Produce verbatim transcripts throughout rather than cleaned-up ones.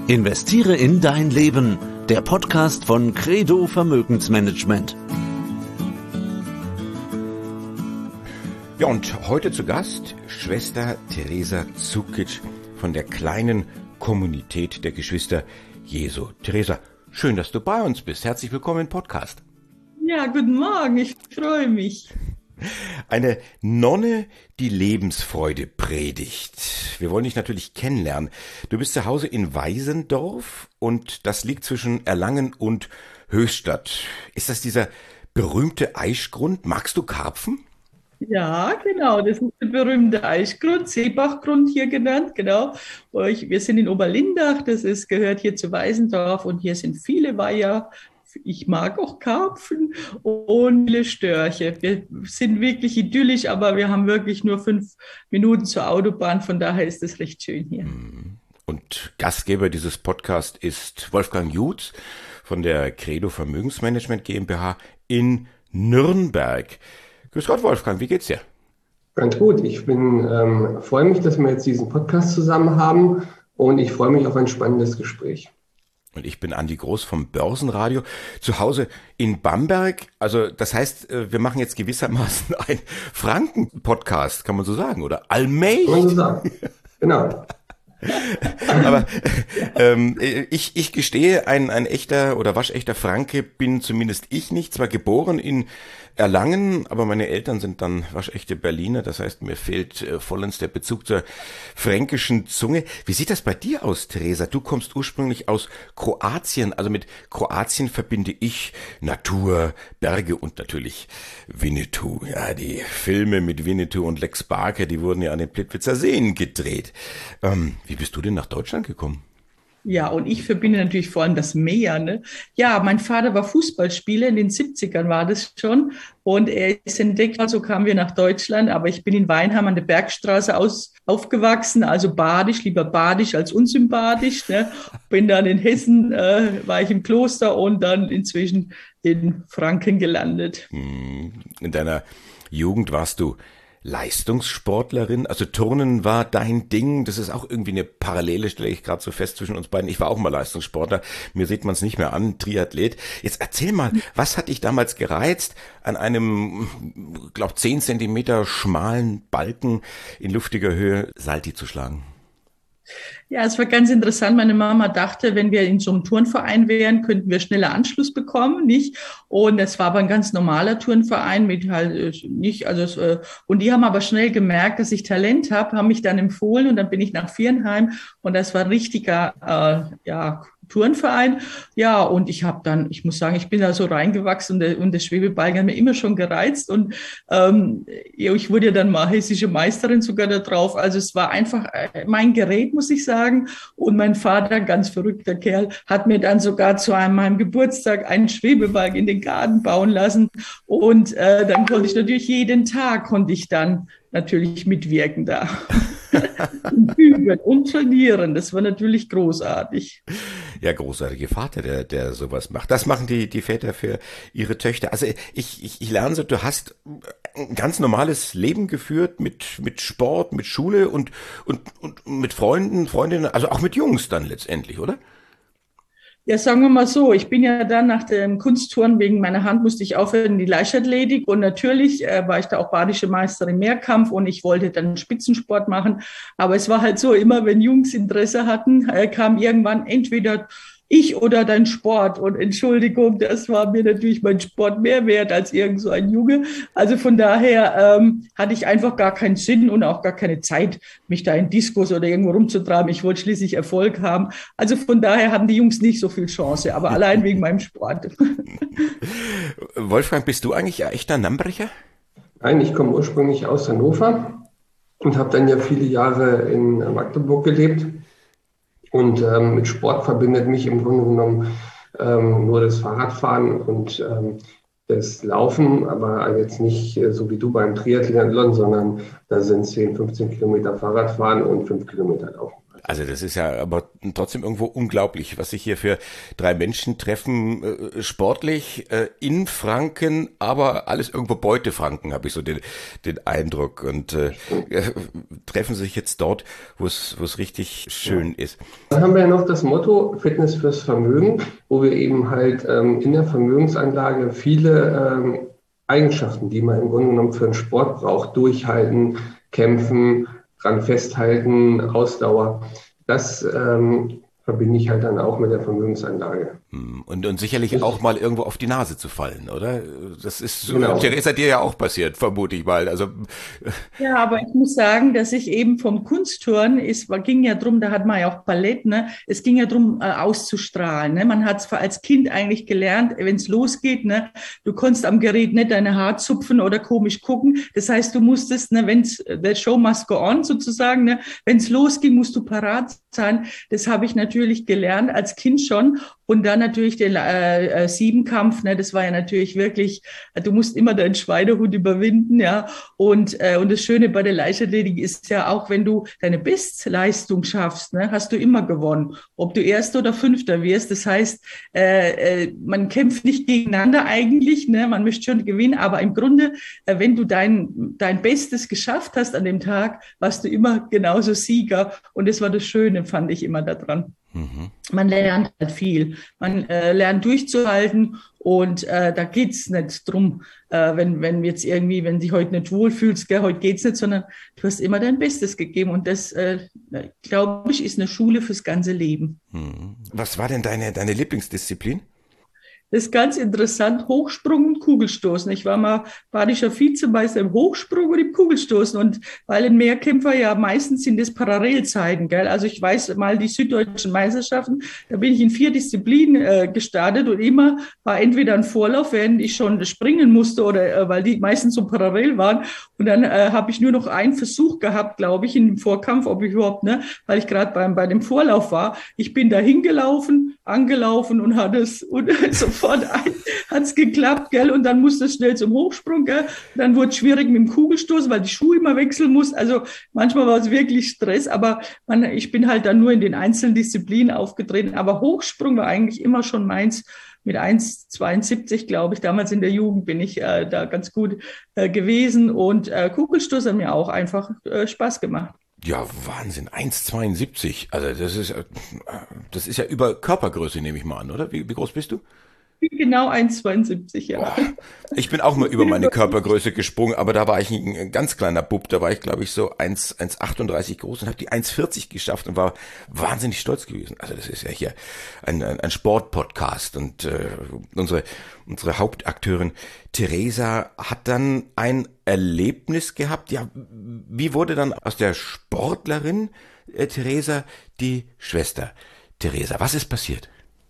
Investiere in dein Leben, der Podcast von Credo Vermögensmanagement. Ja, und heute zu Gast Schwester Theresa Zukic von der kleinen Kommunität der Geschwister Jesu. Theresa, schön, dass du bei uns bist. Herzlich willkommen im Podcast. Ja, guten Morgen, ich freue mich. Eine Nonne, die Lebensfreude predigt. Wir wollen dich natürlich kennenlernen. Du bist zu Hause in Weisendorf und das liegt zwischen Erlangen und Höchstadt. Ist das dieser berühmte Aischgrund? Magst du Karpfen? Ja, genau, das ist der berühmte Aischgrund, Seebachgrund hier genannt, genau. Wir sind in Oberlindach, das ist, gehört hier zu Weisendorf und hier sind viele Weiher. Ich mag auch Karpfen und viele Störche. Wir sind wirklich idyllisch, aber wir haben wirklich nur fünf Minuten zur Autobahn, von daher ist es recht schön hier. Und Gastgeber dieses Podcasts ist Wolfgang Jutz von der Credo Vermögensmanagement GmbH in Nürnberg. Grüß Gott, Wolfgang, wie geht's dir? Ganz gut. Ich bin ähm, freue mich, dass wir jetzt diesen Podcast zusammen haben und ich freue mich auf ein spannendes Gespräch. Und ich bin Andi Groß vom Börsenradio, zu Hause in Bamberg. Also das heißt, wir machen jetzt gewissermaßen einen Franken-Podcast, kann man so sagen, oder? Allmählich. Kann man so sagen, genau. Aber ähm, ich, ich gestehe, ein, ein echter oder waschechter Franke bin zumindest ich nicht. Zwar geboren in Erlangen, aber meine Eltern sind dann waschechte Berliner. Das heißt, mir fehlt äh, vollends der Bezug zur fränkischen Zunge. Wie sieht das bei dir aus, Theresa? Du kommst ursprünglich aus Kroatien. Also mit Kroatien verbinde ich Natur, Berge und natürlich Winnetou. Ja, die Filme mit Winnetou und Lex Barker, die wurden ja an den Plitwitzer Seen gedreht. Ähm, wie bist du denn nach Deutschland gekommen? Ja, und ich verbinde natürlich vor allem das Meer. Ne? Ja, mein Vater war Fußballspieler, in den siebzigern war das schon. Und er ist entdeckt, so kamen wir nach Deutschland. Aber ich bin in Weinheim an der Bergstraße aus, aufgewachsen, also badisch, lieber badisch als unsympathisch. Ne? Bin dann in Hessen, äh, war ich im Kloster und dann inzwischen in Franken gelandet. In deiner Jugend warst du Leistungssportlerin, also Turnen war dein Ding. Das ist auch irgendwie eine Parallele, stelle ich gerade so fest zwischen uns beiden. Ich war auch mal Leistungssportler, mir sieht man es nicht mehr an, Triathlet. Jetzt erzähl mal, was hat dich damals gereizt, an einem, glaub, zehn Zentimeter schmalen Balken in luftiger Höhe Salti zu schlagen? Ja, es war ganz interessant. Meine Mama dachte, wenn wir in so einem Turnverein wären, könnten wir schneller Anschluss bekommen, nicht? Und es war aber ein ganz normaler Turnverein mit halt nicht, also und die haben aber schnell gemerkt, dass ich Talent habe, haben mich dann empfohlen und dann bin ich nach Viernheim und das war ein richtiger, äh, ja, Turnverein. Ja, und ich habe dann, ich muss sagen, ich bin da so reingewachsen und der, und der Schwebebalken hat mir immer schon gereizt und ähm, ich wurde ja dann mal hessische Meisterin sogar da drauf. Also es war einfach mein Gerät, muss ich sagen. Und mein Vater, ganz verrückter Kerl, hat mir dann sogar zu einem, meinem Geburtstag einen Schwebebalken in den Garten bauen lassen. Und äh, dann konnte ich natürlich jeden Tag, konnte ich dann natürlich mitwirken da. Und üben und trainieren, das war natürlich großartig. Ja, großartige Vater, der, der sowas macht. Das machen die, die Väter für ihre Töchter. Also ich, ich, ich lerne so, du hast ein ganz normales Leben geführt mit, mit Sport, mit Schule und, und, und mit Freunden, Freundinnen, also auch mit Jungs dann letztendlich, oder? Ja, sagen wir mal so, ich bin ja dann nach dem Kunstturnen, wegen meiner Hand musste ich aufhören in die Leichtathletik und natürlich äh, war ich da auch badische Meisterin im Mehrkampf und ich wollte dann Spitzensport machen, aber es war halt so, immer wenn Jungs Interesse hatten, äh, kam irgendwann entweder ich oder dein Sport und Entschuldigung, das war mir natürlich mein Sport mehr wert als irgend so ein Junge. Also von daher ähm, hatte ich einfach gar keinen Sinn und auch gar keine Zeit, mich da in Diskos oder irgendwo rumzutreiben. Ich wollte schließlich Erfolg haben. Also von daher hatten die Jungs nicht so viel Chance, aber allein wegen meinem Sport. Wolfgang, bist du eigentlich ein echter Nambrecher? Nein, ich komme ursprünglich aus Hannover und habe dann ja viele Jahre in Magdeburg gelebt. Und ähm, mit Sport verbindet mich im Grunde genommen ähm, nur das Fahrradfahren und ähm, das Laufen, aber jetzt nicht äh, so wie du beim Triathlon, sondern da sind zehn, fünfzehn Kilometer Fahrradfahren und fünf Kilometer Laufen. Also das ist ja aber trotzdem irgendwo unglaublich, was sich hier für drei Menschen treffen, äh, sportlich äh, in Franken, aber alles irgendwo Beutefranken, habe ich so den, den Eindruck. Und äh, äh, treffen sich jetzt dort, wo es wo es richtig schön ist. Dann haben wir ja noch das Motto Fitness fürs Vermögen, wo wir eben halt ähm, in der Vermögensanlage viele ähm, Eigenschaften, die man im Grunde genommen für den Sport braucht, durchhalten, kämpfen, dran festhalten, Ausdauer. Das ähm, verbinde ich halt dann auch mit der Vermögensanlage. Und, und sicherlich auch mal irgendwo auf die Nase zu fallen, oder? Das ist, Genau. Theresa, dir ja auch passiert, vermute ich mal. Also Ja, aber ich muss sagen, dass ich eben vom Kunstturnen, es ging ja drum, da hat man ja auch Ballett, ne? Es ging ja drum, äh, auszustrahlen, ne? Man hat es als Kind eigentlich gelernt, wenn es losgeht, ne? Du konntest am Gerät nicht deine Haare zupfen oder komisch gucken. Das heißt, du musstest, ne, wenn's, the show must go on sozusagen, ne? Wenn es losging, musst du parat sein. Das habe ich natürlich gelernt als Kind schon. Und dann natürlich der äh, Siebenkampf, ne, das war ja natürlich wirklich, du musst immer deinen Schweinehund überwinden, ja. Und äh, und das Schöne bei der Leichtathletik ist ja auch, wenn du deine Bestleistung schaffst, ne, hast du immer gewonnen, ob du Erster oder Fünfter wirst. Das heißt, äh, äh, man kämpft nicht gegeneinander eigentlich, ne, man möchte schon gewinnen, aber im Grunde, äh, wenn du dein dein Bestes geschafft hast an dem Tag, warst du immer genauso Sieger. Und das war das Schöne, fand ich immer daran. Mhm. Man lernt halt viel. Man äh, lernt durchzuhalten und äh, da geht's nicht drum, äh, wenn wenn jetzt irgendwie, wenn dich heute nicht wohlfühlst, gell, heute geht's nicht, sondern du hast immer dein Bestes gegeben und das, äh, glaube ich, ist eine Schule fürs ganze Leben. Mhm. Was war denn deine deine Lieblingsdisziplin? Das ist ganz interessant, Hochsprung und Kugelstoßen. Ich war mal badischer Vizemeister im Hochsprung und im Kugelstoßen. Und weil ein Mehrkämpfer ja meistens sind das Parallelzeiten, gell? Also ich weiß mal die süddeutschen Meisterschaften, da bin ich in vier Disziplinen äh, gestartet und immer war entweder ein Vorlauf, während ich schon springen musste oder äh, weil die meistens so parallel waren. Und dann äh, habe ich nur noch einen Versuch gehabt, glaube ich, in dem Vorkampf, ob ich überhaupt, ne, weil ich gerade beim bei dem Vorlauf war. Ich bin da hingelaufen, angelaufen und hatte es und sofort hat es geklappt, gell, und dann musste es schnell zum Hochsprung, gell, dann wurde es schwierig mit dem Kugelstoß, weil die Schuhe immer wechseln muss, also manchmal war es wirklich Stress, aber man, ich bin halt dann nur in den einzelnen Disziplinen aufgetreten, aber Hochsprung war eigentlich immer schon meins. Mit eins Komma zweiundsiebzig, glaube ich, damals in der Jugend bin ich äh, da ganz gut äh, gewesen und äh, Kugelstoß hat mir auch einfach äh, Spaß gemacht. Ja, Wahnsinn, eins Komma zweiundsiebzig, also das ist, das ist ja über Körpergröße, nehme ich mal an, oder? Wie, wie groß bist du? Genau eins Komma zweiundsiebzig, ja. Oh, ich bin auch mal über meine Körpergröße gesprungen, aber da war ich ein ganz kleiner Bub, da war ich glaube ich so eins Komma achtunddreißig groß und habe die eins Komma vierzig geschafft und war wahnsinnig stolz gewesen. Also das ist ja hier ein, ein, ein Sportpodcast und äh, unsere, unsere Hauptakteurin Theresa hat dann ein Erlebnis gehabt. Ja, wie wurde dann aus der Sportlerin äh, Theresa die Schwester Theresa? Was ist passiert?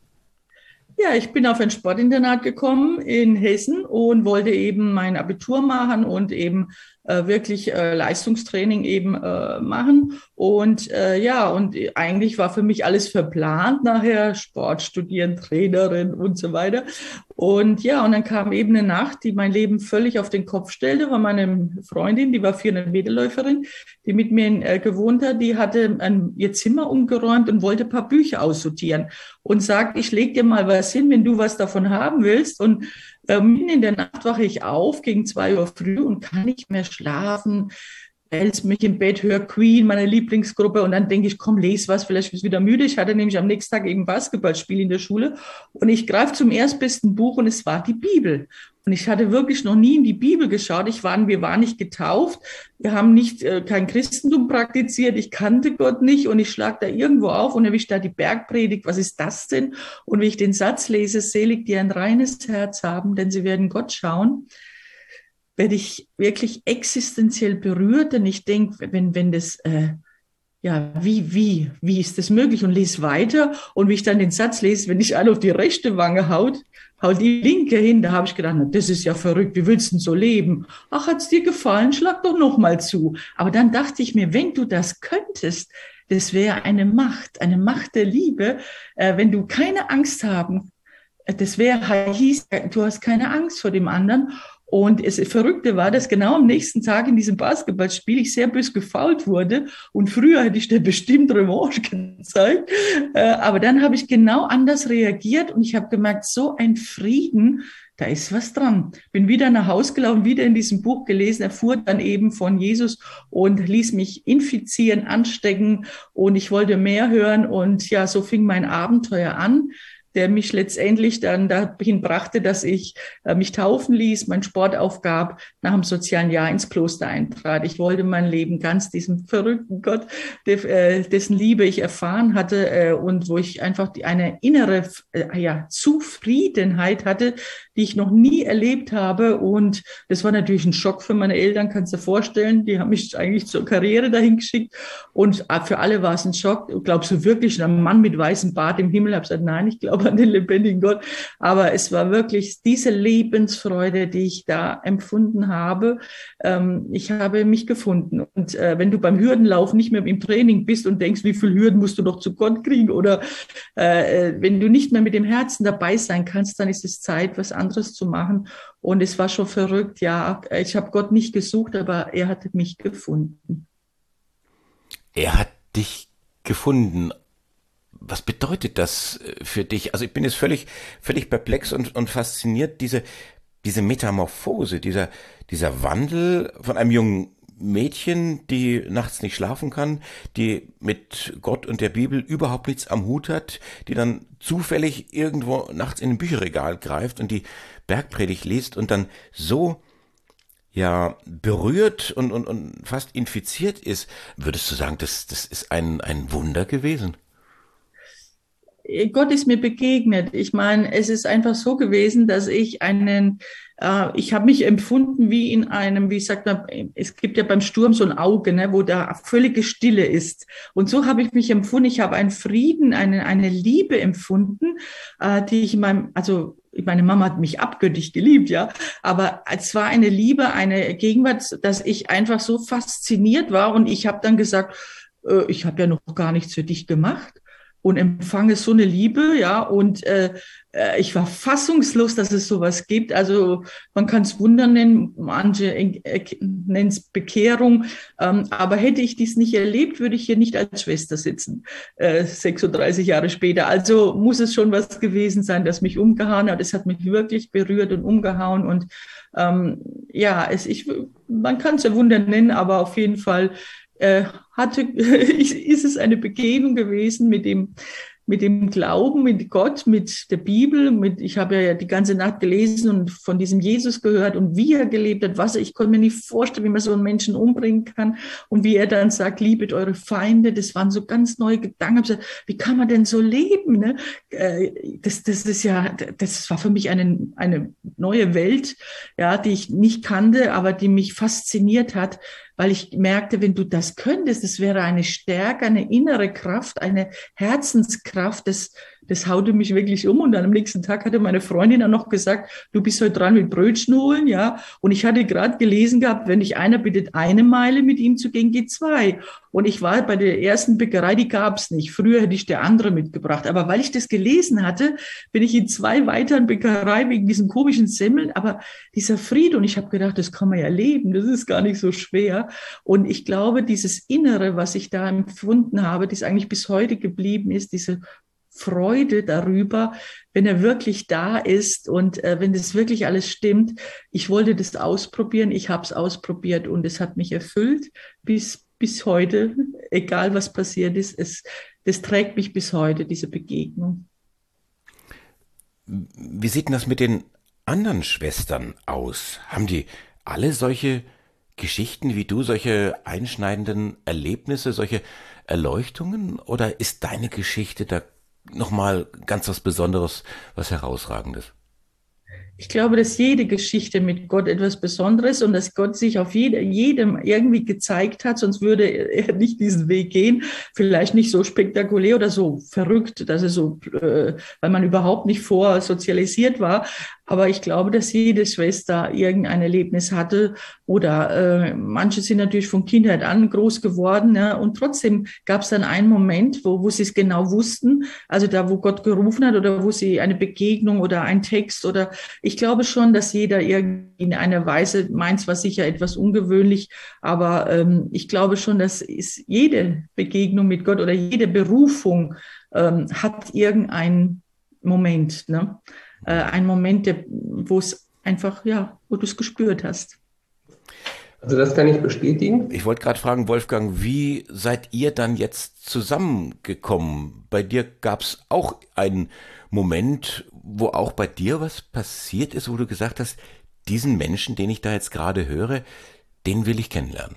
Ja, ich bin auf ein Sportinternat gekommen in Hessen und wollte eben mein Abitur machen und eben äh, wirklich äh, Leistungstraining eben äh, machen. Und äh, ja, und eigentlich war für mich alles verplant nachher, Sport studieren, Trainerin und so weiter. Und ja, und dann kam eben eine Nacht, die mein Leben völlig auf den Kopf stellte, war meine Freundin, die war vierhundert Meter Läuferin, die mit mir äh, gewohnt hat, die hatte ein, ihr Zimmer umgeräumt und wollte ein paar Bücher aussortieren und sagt, ich leg dir mal was hin, wenn du was davon haben willst. Und äh, mitten in der Nacht wache ich auf, gegen zwei Uhr früh und kann nicht mehr schlafen, wälze mich im Bett, höre Queen, meine Lieblingsgruppe und dann denke ich, komm, les was, vielleicht bist du wieder müde. Ich hatte nämlich am nächsten Tag eben Basketballspiel in der Schule und ich greife zum erstbesten Buch und es war die Bibel. Und ich hatte wirklich noch nie in die Bibel geschaut. Ich war, wir waren nicht getauft. Wir haben nicht, äh, kein Christentum praktiziert. Ich kannte Gott nicht. Und ich schlag da irgendwo auf und erwische da die Bergpredigt. Was ist das denn? Und wie ich den Satz lese, selig, die ein reines Herz haben, denn sie werden Gott schauen, werde ich wirklich existenziell berührt. Denn ich denke, wenn, wenn das, äh, ja, wie, wie, wie ist das möglich? Und lese weiter. Und wie ich dann den Satz lese, wenn ich alle auf die rechte Wange haut, haut die linke hin, da habe ich gedacht, na, das ist ja verrückt, wie willst du denn so leben? Ach, hat's dir gefallen? Schlag doch noch mal zu. Aber dann dachte ich mir, wenn du das könntest, das wäre eine Macht, eine Macht der Liebe, äh, wenn du keine Angst haben, das wäre, hieß, du hast keine Angst vor dem anderen. Und das Verrückte war, dass genau am nächsten Tag in diesem Basketballspiel ich sehr bös gefoult wurde. Und früher hätte ich dir bestimmt Revanche gezeigt. Aber dann habe ich genau anders reagiert und ich habe gemerkt, so ein Frieden, da ist was dran. Bin wieder nach Hause gelaufen, wieder in diesem Buch gelesen, erfuhr dann eben von Jesus und ließ mich infizieren, anstecken und ich wollte mehr hören und ja, so fing mein Abenteuer an, der mich letztendlich dann dahin brachte, dass ich äh, mich taufen ließ, meinen Sport aufgab, nach dem sozialen Jahr ins Kloster eintrat. Ich wollte mein Leben ganz diesem verrückten Gott, der, äh, dessen Liebe ich erfahren hatte äh, und wo ich einfach die, eine innere äh, ja, Zufriedenheit hatte, die ich noch nie erlebt habe. Und das war natürlich ein Schock für meine Eltern, kannst du dir vorstellen. Die haben mich eigentlich zur Karriere dahin geschickt. Und für alle war es ein Schock. Glaubst du wirklich, ein Mann mit weißem Bart im Himmel? Ich habe gesagt, nein, ich glaube an den lebendigen Gott. Aber es war wirklich diese Lebensfreude, die ich da empfunden habe. Ähm, ich habe mich gefunden. Und äh, wenn du beim Hürdenlauf nicht mehr im Training bist und denkst, wie viele Hürden musst du noch zu Gott kriegen, oder äh, wenn du nicht mehr mit dem Herzen dabei sein kannst, dann ist es Zeit, was anderes zu machen. Und es war schon verrückt. Ja, ich habe Gott nicht gesucht, aber er hatte mich gefunden. Er hat dich gefunden. Was bedeutet das für dich? Also ich bin jetzt völlig, völlig perplex und, und fasziniert, diese, diese Metamorphose, dieser, dieser Wandel von einem jungen Mädchen, die nachts nicht schlafen kann, die mit Gott und der Bibel überhaupt nichts am Hut hat, die dann zufällig irgendwo nachts in ein Bücherregal greift und die Bergpredigt liest und dann so ja berührt und, und, und fast infiziert ist. Würdest du sagen, das, das ist ein, ein Wunder gewesen? Gott ist mir begegnet. Ich meine, es ist einfach so gewesen, dass ich einen, äh, ich habe mich empfunden wie in einem, wie sagt man, es gibt ja beim Sturm so ein Auge, ne, wo da völlige Stille ist. Und so habe ich mich empfunden. Ich habe einen Frieden, eine, eine Liebe empfunden, äh, die ich in meinem, also meine Mama hat mich abgöttisch geliebt, ja, aber es war eine Liebe, eine Gegenwart, dass ich einfach so fasziniert war und ich habe dann gesagt, äh, ich habe ja noch gar nichts für dich gemacht. Und empfange so eine Liebe, ja, und äh, ich war fassungslos, dass es sowas gibt. Also man kann es Wunder nennen, manche äh, nennen es Bekehrung, ähm, aber hätte ich dies nicht erlebt, würde ich hier nicht als Schwester sitzen, äh, sechsunddreißig Jahre später. Also muss es schon was gewesen sein, das mich umgehauen hat. Es hat mich wirklich berührt und umgehauen und ähm, ja, es, ich, man kann es ja Wunder nennen, aber auf jeden Fall Äh, hatte, ist es eine Begegnung gewesen mit dem, mit dem Glauben, mit Gott, mit der Bibel. Mit, ich habe ja die ganze Nacht gelesen und von diesem Jesus gehört und wie er gelebt hat, was er, ich konnte mir nicht vorstellen, wie man so einen Menschen umbringen kann und wie er dann sagt, liebet eure Feinde. Das waren so ganz neue Gedanken. Ich habe gesagt, wie kann man denn so leben? Ne? Das, das ist ja, das war für mich eine, eine neue Welt, ja, die ich nicht kannte, aber die mich fasziniert hat, weil ich merkte, wenn du das könntest, das wäre eine Stärke, eine innere Kraft, eine Herzenskraft, das, das haute mich wirklich um. Und dann am nächsten Tag hatte meine Freundin dann noch gesagt, du bist heute dran mit Brötchen holen, ja. Und ich hatte gerade gelesen gehabt, wenn dich einer bittet, eine Meile mit ihm zu gehen, geht zwei. Und ich war bei der ersten Bäckerei, die gab's nicht. Früher hätte ich der andere mitgebracht. Aber weil ich das gelesen hatte, bin ich in zwei weiteren Bäckereien wegen diesen komischen Semmeln. Aber dieser Friede, und ich habe gedacht, das kann man ja leben, das ist gar nicht so schwer. Und ich glaube, dieses Innere, was ich da empfunden habe, das eigentlich bis heute geblieben ist, diese Freude darüber, wenn er wirklich da ist und äh, wenn das wirklich alles stimmt. Ich wollte das ausprobieren, ich habe es ausprobiert und es hat mich erfüllt bis bis heute, egal was passiert ist. Es, das trägt mich bis heute, diese Begegnung. Wie sieht denn das mit den anderen Schwestern aus? Haben die alle solche Geschichten wie du, solche einschneidenden Erlebnisse, solche Erleuchtungen? Oder ist deine Geschichte da nochmal ganz was Besonderes, was Herausragendes? Ich glaube, dass jede Geschichte mit Gott etwas Besonderes und dass Gott sich auf jede, jedem irgendwie gezeigt hat, sonst würde er nicht diesen Weg gehen. Vielleicht nicht so spektakulär oder so verrückt, dass er so, äh, weil man überhaupt nicht vorsozialisiert war. Aber ich glaube, dass jede Schwester irgendein Erlebnis hatte oder äh, manche sind natürlich von Kindheit an groß geworden. Ja, und trotzdem gab es dann einen Moment, wo, wo sie es genau wussten, also da, wo Gott gerufen hat oder wo sie eine Begegnung oder ein Text oder ich glaube schon, dass jeder irgendwie in einer Weise, meins war sicher etwas ungewöhnlich, aber ähm, ich glaube schon, dass ist jede Begegnung mit Gott oder jede Berufung ähm, hat irgendeinen Moment, ne? Äh, ein Moment, der, wo es einfach, ja, wo du es gespürt hast. Also das kann ich bestätigen. Ich wollte gerade fragen, Wolfgang, wie seid ihr dann jetzt zusammengekommen? Bei dir gab es auch einen Moment, wo auch bei dir was passiert ist, wo du gesagt hast, diesen Menschen, den ich da jetzt gerade höre, den will ich kennenlernen.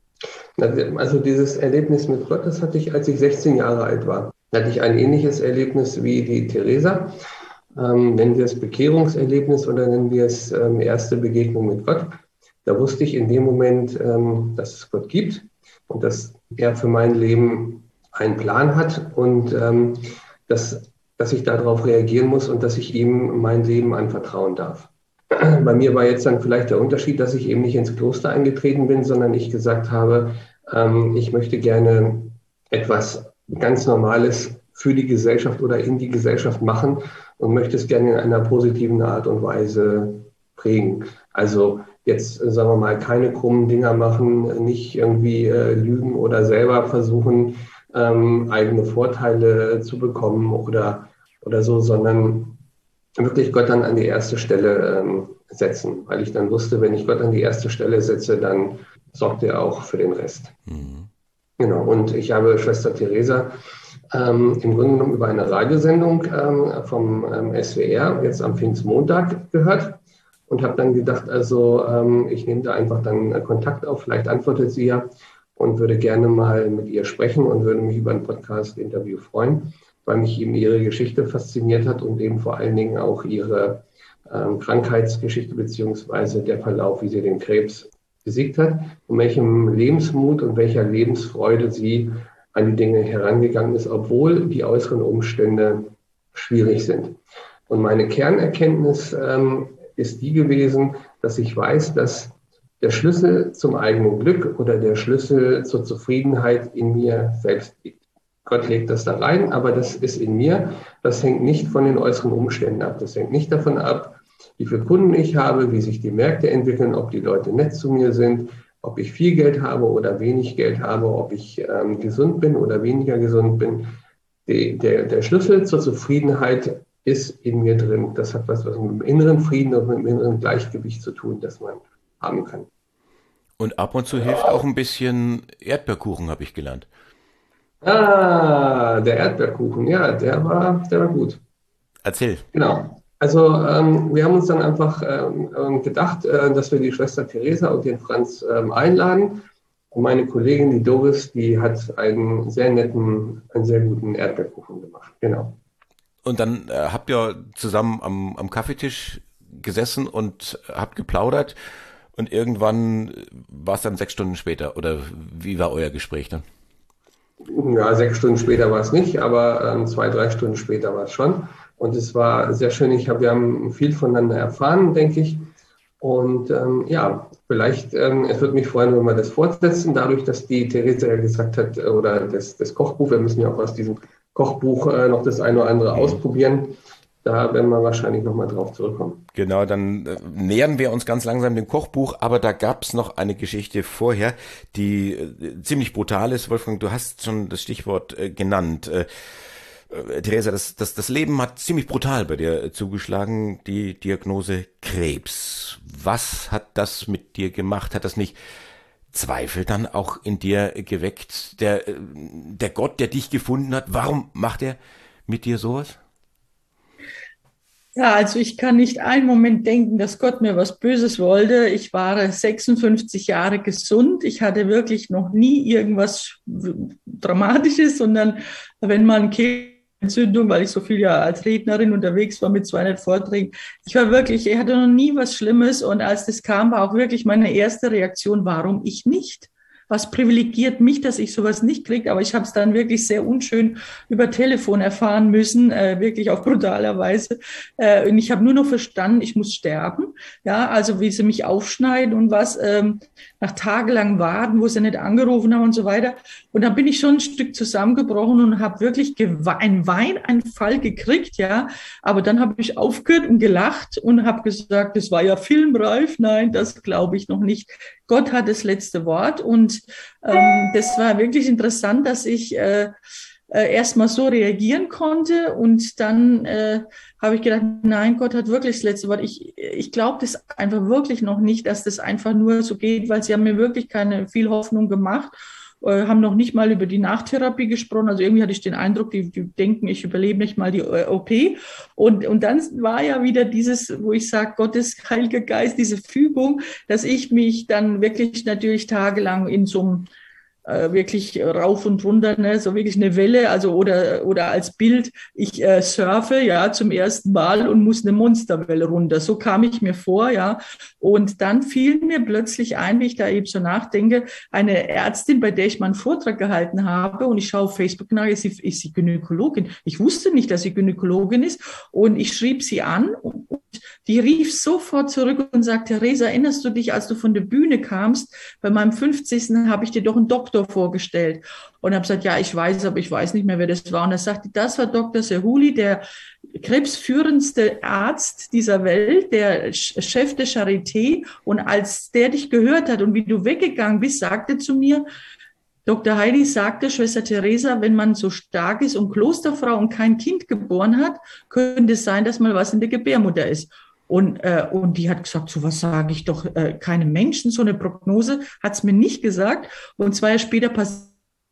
Also dieses Erlebnis mit Gott, das hatte ich, als ich sechzehn Jahre alt war. Da hatte ich ein ähnliches Erlebnis wie die Theresa. Ähm, nennen wir es Bekehrungserlebnis oder nennen wir es ähm, erste Begegnung mit Gott. Da wusste ich in dem Moment, ähm, dass es Gott gibt und dass er für mein Leben einen Plan hat und ähm, dass, dass ich darauf reagieren muss und dass ich ihm mein Leben anvertrauen darf. Bei mir war jetzt dann vielleicht der Unterschied, dass ich eben nicht ins Kloster eingetreten bin, sondern ich gesagt habe, ähm, ich möchte gerne etwas ganz Normales für die Gesellschaft oder in die Gesellschaft machen und möchte es gerne in einer positiven Art und Weise prägen. Also jetzt, sagen wir mal, keine krummen Dinger machen, nicht irgendwie äh, lügen oder selber versuchen, ähm, eigene Vorteile zu bekommen oder, oder so, sondern wirklich Gott dann an die erste Stelle ähm, setzen. Weil ich dann wusste, wenn ich Gott an die erste Stelle setze, dann sorgt er auch für den Rest. Mhm. Genau, und ich habe Schwester Theresa ähm, im Grunde genommen über eine Radiosendung ähm, vom ähm, S W R jetzt am Pfingstmontag gehört und habe dann gedacht, also ähm, ich nehme da einfach dann äh, Kontakt auf, vielleicht antwortet sie ja und würde gerne mal mit ihr sprechen und würde mich über ein Podcast-Interview freuen, weil mich eben ihre Geschichte fasziniert hat und eben vor allen Dingen auch ihre ähm, Krankheitsgeschichte beziehungsweise der Verlauf, wie sie den Krebs besiegt hat und welchem Lebensmut und welcher Lebensfreude sie an die Dinge herangegangen ist, obwohl die äußeren Umstände schwierig sind. Und meine Kernerkenntnis ähm, ist die gewesen, dass ich weiß, dass der Schlüssel zum eigenen Glück oder der Schlüssel zur Zufriedenheit in mir selbst liegt. Gott legt das da rein, aber das ist in mir. Das hängt nicht von den äußeren Umständen ab. Das hängt nicht davon ab, wie viele Kunden ich habe, wie sich die Märkte entwickeln, ob die Leute nett zu mir sind, ob ich viel Geld habe oder wenig Geld habe, ob ich ähm, gesund bin oder weniger gesund bin. Die, der, der Schlüssel zur Zufriedenheit ist in mir drin. Das hat was, was mit dem inneren Frieden und mit dem inneren Gleichgewicht zu tun, das man haben kann. Und ab und zu hilft auch ein bisschen Erdbeerkuchen, habe ich gelernt. Ah, der Erdbeerkuchen, ja, der war, der war gut. Erzähl. Genau. Also ähm, wir haben uns dann einfach ähm, gedacht, äh, dass wir die Schwester Theresa und den Franz ähm, einladen. Und meine Kollegin, die Doris, die hat einen sehr netten, einen sehr guten Erdbeerkuchen gemacht. Genau. Und dann äh, habt ihr zusammen am, am Kaffeetisch gesessen und habt geplaudert und irgendwann war es dann sechs Stunden später. Oder wie war euer Gespräch dann? Ja, sechs Stunden später war es nicht, aber ähm, zwei, drei Stunden später war es schon. Und es war sehr schön. Ich hab, wir haben viel voneinander erfahren, denke ich. Und ähm, ja, vielleicht, ähm, es würde mich freuen, wenn wir das fortsetzen, dadurch, dass die Theresa ja gesagt hat, oder das, das Kochbuch, wir müssen ja auch aus diesem Kochbuch äh, noch das eine oder andere mhm. ausprobieren. Da werden wir wahrscheinlich nochmal drauf zurückkommen. Genau, dann äh, nähern wir uns ganz langsam dem Kochbuch, aber da gab es noch eine Geschichte vorher, die äh, ziemlich brutal ist. Wolfgang, du hast schon das Stichwort äh, genannt. Äh, äh, Theresa, das, das, das Leben hat ziemlich brutal bei dir äh, zugeschlagen, die Diagnose Krebs. Was hat das mit dir gemacht? Hat das nicht Zweifel dann auch in dir geweckt? Der, der Gott, der dich gefunden hat, warum macht er mit dir sowas? Ja, also ich kann nicht einen Moment denken, dass Gott mir was Böses wollte. Ich war sechsundfünfzig Jahre gesund. Ich hatte wirklich noch nie irgendwas Dramatisches, sondern wenn man Entzündung, weil ich so viel ja als Rednerin unterwegs war mit zweihundert Vorträgen. Ich war wirklich, ich hatte noch nie was Schlimmes und als das kam, war auch wirklich meine erste Reaktion, warum ich nicht? was privilegiert mich, dass ich sowas nicht kriege, aber ich habe es dann wirklich sehr unschön über Telefon erfahren müssen, äh, wirklich auf brutaler Weise. Äh, und ich habe nur noch verstanden, ich muss sterben. Ja, also wie sie mich aufschneiden und was, ähm, nach tagelang Warten, wo sie nicht angerufen haben und so weiter. Und dann bin ich schon ein Stück zusammengebrochen und habe wirklich gewe- einen Weinanfall gekriegt, ja. Aber dann habe ich aufgehört und gelacht und habe gesagt, das war ja filmreif. Nein, das glaube ich noch nicht. Gott hat das letzte Wort. Und ähm, das war wirklich interessant, dass ich äh, äh, erstmal so reagieren konnte und dann äh, habe ich gedacht, nein, Gott hat wirklich das letzte Wort. Ich, ich glaube das einfach wirklich noch nicht, dass das einfach nur so geht, weil sie haben mir wirklich keine viel Hoffnung gemacht, äh, haben noch nicht mal über die Nachtherapie gesprochen. Also irgendwie hatte ich den Eindruck, die, die denken, ich überlebe nicht mal die O P. Und, und dann war ja wieder dieses, wo ich sage, Gottes Heiliger Geist, diese Fügung, dass ich mich dann wirklich natürlich tagelang in so einem wirklich rauf und runter, ne, so wirklich eine Welle, also oder oder als Bild, ich äh, surfe ja zum ersten Mal und muss eine Monsterwelle runter. So kam ich mir vor, ja. Und dann fiel mir plötzlich ein, wie ich da eben so nachdenke, eine Ärztin, bei der ich mal einen Vortrag gehalten habe und ich schaue auf Facebook nach, ist sie, ist sie Gynäkologin. Ich wusste nicht, dass sie Gynäkologin ist und ich schrieb sie an und die rief sofort zurück und sagte, Theresa, erinnerst du dich, als du von der Bühne kamst, bei meinem fünfzigsten habe ich dir doch einen Doktor vorgestellt. Und habe gesagt, ja, ich weiß, aber ich weiß nicht mehr, wer das war. Und er sagte, das war Doktor Serhuli, der krebsführendste Arzt dieser Welt, der Chef der Charité. Und als der dich gehört hat und wie du weggegangen bist, sagte zu mir, Doktor Heidi sagte, Schwester Theresa, wenn man so stark ist und Klosterfrau und kein Kind geboren hat, könnte es sein, dass mal was in der Gebärmutter ist. Und, äh, und die hat gesagt, so was sage ich doch äh, keinem Menschen, so eine Prognose hat es mir nicht gesagt. Und zwei Jahre später passiert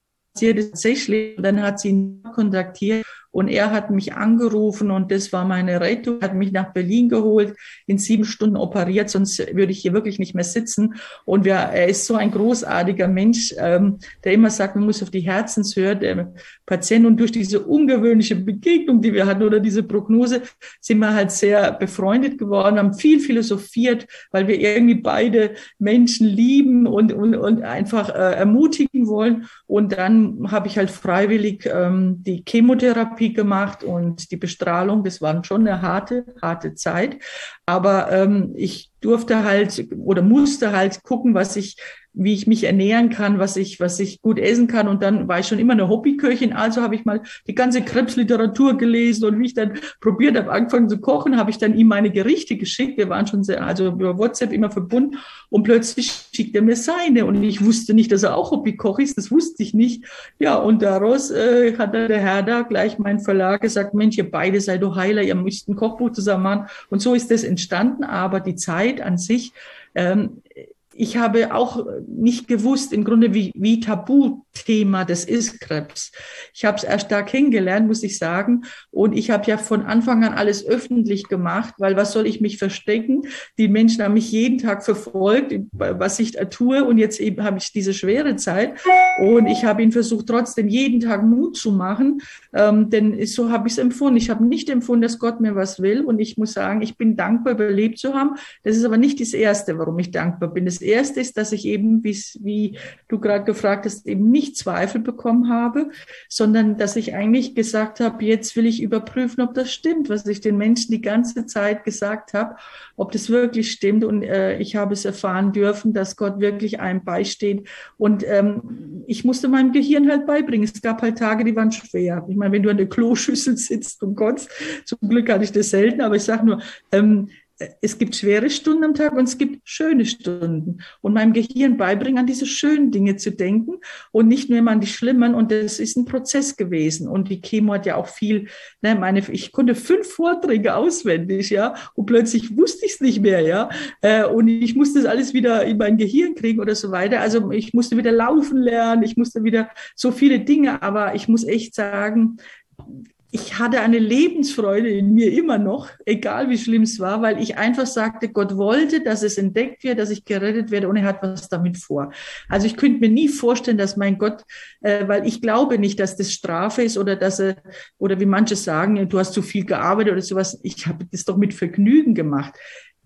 es tatsächlich. Und dann hat sie ihn kontaktiert und er hat mich angerufen und das war meine Rettung, hat mich nach Berlin geholt, in sieben Stunden operiert, sonst würde ich hier wirklich nicht mehr sitzen. Und wir, er ist so ein großartiger Mensch, ähm, der immer sagt, man muss auf die Herzenshöhe der Patienten. Und durch diese ungewöhnliche Begegnung, die wir hatten oder diese Prognose, sind wir halt sehr befreundet geworden, haben viel philosophiert, weil wir irgendwie beide Menschen lieben und, und, und einfach äh, ermutigen wollen. Und dann habe ich halt freiwillig ähm, die Chemotherapie gemacht und die Bestrahlung. Das war schon eine harte, harte Zeit. Aber ähm, ich durfte halt oder musste halt gucken, was ich, wie ich mich ernähren kann, was ich, was ich gut essen kann. Und dann war ich schon immer eine Hobbyköchin. Also habe ich mal die ganze Krebsliteratur gelesen und wie ich dann probiert habe, angefangen zu kochen, habe ich dann ihm meine Gerichte geschickt. Wir waren schon sehr, also über WhatsApp immer verbunden. Und plötzlich schickt er mir seine. Und ich wusste nicht, dass er auch Hobbykoch ist. Das wusste ich nicht. Ja, und daraus äh, hat der Herr da gleich mein Verlag gesagt, Mensch, ihr beide seid doch Heiler, ihr müsst ein Kochbuch zusammen machen. Und so ist das entstanden. Aber die Zeit an sich, ähm, ich habe auch nicht gewusst, im Grunde, wie, wie Tabuthema das ist, Krebs. Ich habe es erst da kennengelernt, muss ich sagen. Und ich habe ja von Anfang an alles öffentlich gemacht, weil was soll ich mich verstecken? Die Menschen haben mich jeden Tag verfolgt, was ich da tue. Und jetzt eben habe ich diese schwere Zeit. Und ich habe ihnen versucht, trotzdem jeden Tag Mut zu machen. Ähm, denn so habe ich es empfunden. Ich habe nicht empfunden, dass Gott mir was will. Und ich muss sagen, ich bin dankbar, überlebt zu haben. Das ist aber nicht das Erste, warum ich dankbar bin. Das Erste ist, dass ich eben, wie du gerade gefragt hast, eben nicht Zweifel bekommen habe, sondern dass ich eigentlich gesagt habe, jetzt will ich überprüfen, ob das stimmt, was ich den Menschen die ganze Zeit gesagt habe, ob das wirklich stimmt. Und äh, ich habe es erfahren dürfen, dass Gott wirklich einem beisteht. Und ähm, ich musste meinem Gehirn halt beibringen. Es gab halt Tage, die waren schwer. Ich meine, wenn du an der Kloschüssel sitzt und Gott, zum Glück hatte ich das selten, aber ich sage nur, ähm, es gibt schwere Stunden am Tag und es gibt schöne Stunden. Und meinem Gehirn beibringen, an diese schönen Dinge zu denken und nicht nur immer an die schlimmen. Und das ist ein Prozess gewesen. Und die Chemo hat ja auch viel, ne, meine, ich konnte fünf Vorträge auswendig, ja, und plötzlich wusste ich es nicht mehr, ja. Und ich musste das alles wieder in mein Gehirn kriegen oder so weiter. Also ich musste wieder laufen lernen, ich musste wieder so viele Dinge. Aber ich muss echt sagen, ich hatte eine Lebensfreude in mir immer noch, egal wie schlimm es war, weil ich einfach sagte, Gott wollte, dass es entdeckt wird, dass ich gerettet werde und er hat was damit vor. Also ich könnte mir nie vorstellen, dass mein Gott, äh, weil ich glaube nicht, dass das Strafe ist oder dass er, oder wie manche sagen, du hast zu viel gearbeitet oder sowas. Ich habe das doch mit Vergnügen gemacht.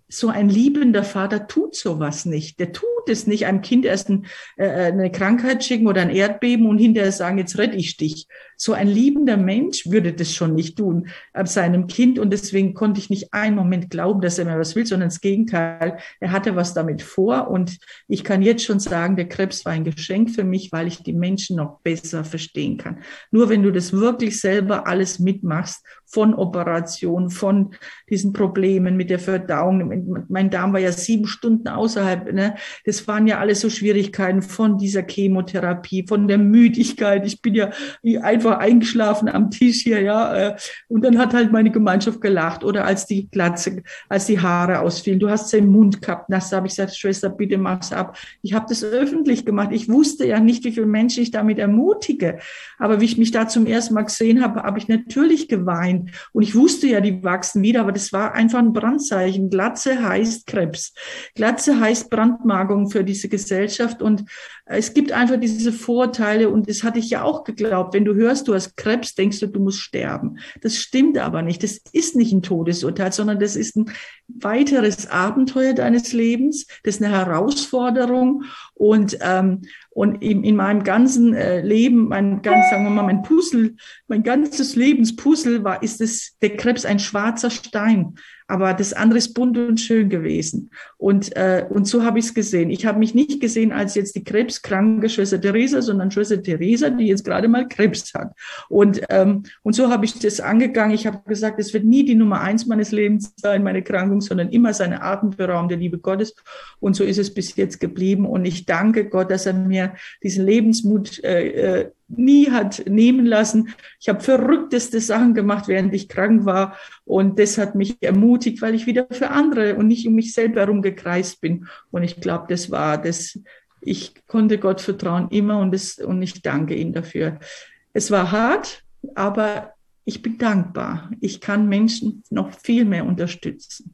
so ein liebender Vater tut sowas nicht. Der tut es nicht, einem Kind erst ein, äh, eine Krankheit schicken oder ein Erdbeben und hinterher sagen, jetzt rette ich dich. So ein liebender Mensch würde das schon nicht tun ab seinem Kind. Und deswegen konnte ich nicht einen Moment glauben, dass er mir was will, sondern das Gegenteil. Er hatte was damit vor. Und ich kann jetzt schon sagen, der Krebs war ein Geschenk für mich, weil ich die Menschen noch besser verstehen kann. Nur wenn du das wirklich selber alles mitmachst, von Operationen, von diesen Problemen mit der Verdauung. Mein Darm war ja sieben Stunden außerhalb. Ne? Das waren ja alles so Schwierigkeiten von dieser Chemotherapie, von der Müdigkeit. Ich bin ja einfach eingeschlafen am Tisch hier, ja. Und dann hat halt meine Gemeinschaft gelacht. Oder als die Glatze, als die Haare ausfielen. Du hast sie im Mund gehabt. Da habe ich gesagt, Schwester, bitte mach's ab. Ich habe das öffentlich gemacht. Ich wusste ja nicht, wie viele Menschen ich damit ermutige. Aber wie ich mich da zum ersten Mal gesehen habe, habe ich natürlich geweint. Und ich wusste ja, die wachsen wieder, aber das war einfach ein Brandzeichen. Glatze heißt Krebs. Glatze heißt Brandmarkung für diese Gesellschaft. Und es gibt einfach diese Vorteile. Und das hatte ich ja auch geglaubt. Wenn du hörst, du hast Krebs, denkst du, du musst sterben. Das stimmt aber nicht. Das ist nicht ein Todesurteil, sondern das ist ein weiteres Abenteuer deines Lebens. Das ist eine Herausforderung. Und, ähm, und in, in meinem ganzen äh, Leben, mein ganz, sagen wir mal, mein Puzzle, mein ganzes Lebenspuzzle war, ist es, der Krebs ein schwarzer Stein. Aber das andere ist bunt und schön gewesen. Und, äh, und so habe ich es gesehen. Ich habe mich nicht gesehen als jetzt die krebskranke Schwester Theresa, sondern Schwester Theresa, die jetzt gerade mal Krebs hat. Und, ähm, und so habe ich das angegangen. Ich habe gesagt, es wird nie die Nummer eins meines Lebens sein, meine Erkrankung, sondern immer seine Atemberaum der Liebe Gottes. Und so ist es bis jetzt geblieben. Und ich danke Gott, dass er mir diesen Lebensmut äh, äh, nie hat nehmen lassen. Ich habe verrückteste Sachen gemacht, während ich krank war. Und das hat mich ermutigt, weil ich wieder für andere und nicht um mich selber herumgekreist bin. Und ich glaube, das war das. Ich konnte Gott vertrauen immer und, das, und ich danke ihm dafür. Es war hart, aber ich bin dankbar. Ich kann Menschen noch viel mehr unterstützen.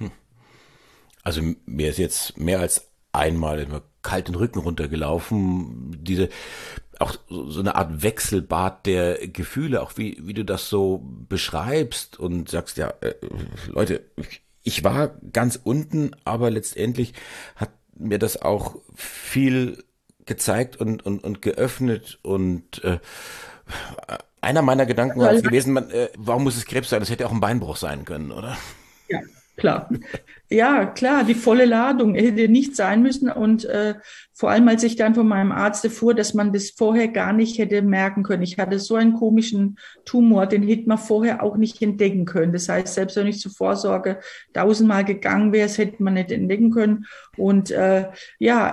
Also mir ist jetzt mehr als einmal immer kalt den Rücken runtergelaufen, diese auch so eine Art Wechselbad der Gefühle, auch wie wie du das so beschreibst und sagst, ja, äh, Leute, ich war ganz unten, aber letztendlich hat mir das auch viel gezeigt und und und geöffnet und äh, einer meiner Gedanken war gewesen, man, äh, warum muss es Krebs sein? Das hätte auch ein Beinbruch sein können, oder? Ja. Klar. Ja, klar, die volle Ladung hätte nicht sein müssen. Und äh, vor allem, als ich dann von meinem Arzt erfuhr, dass man das vorher gar nicht hätte merken können. Ich hatte so einen komischen Tumor, den hätte man vorher auch nicht entdecken können. Das heißt, selbst wenn ich zur Vorsorge tausendmal gegangen wäre, das hätte man nicht entdecken können. Und äh, ja,